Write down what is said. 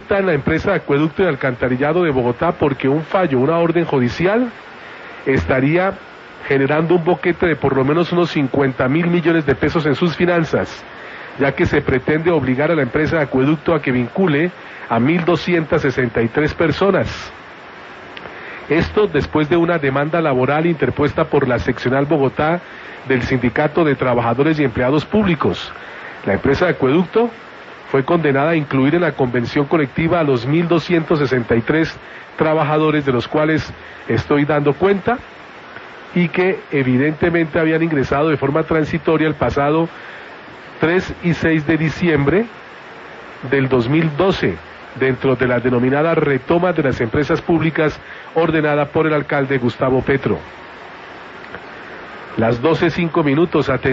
multa en la empresa de acueducto y alcantarillado de Bogotá porque un fallo, una orden judicial, estaría generando un boquete de por lo menos unos 50.000 millones de pesos en sus finanzas, ya que se pretende obligar a la empresa de acueducto a que vincule a 1.263 personas. Esto después de una demanda laboral interpuesta por la seccional Bogotá del Sindicato de Trabajadores y Empleados Públicos. La empresa de acueducto fue condenada a incluir en la convención colectiva a los 1.263 trabajadores de los cuales estoy dando cuenta y que evidentemente habían ingresado de forma transitoria el pasado 3 y 6 de diciembre del 2012 dentro de la denominada retoma de las empresas públicas ordenada por el alcalde Gustavo Petro. Las 12:05 minutos.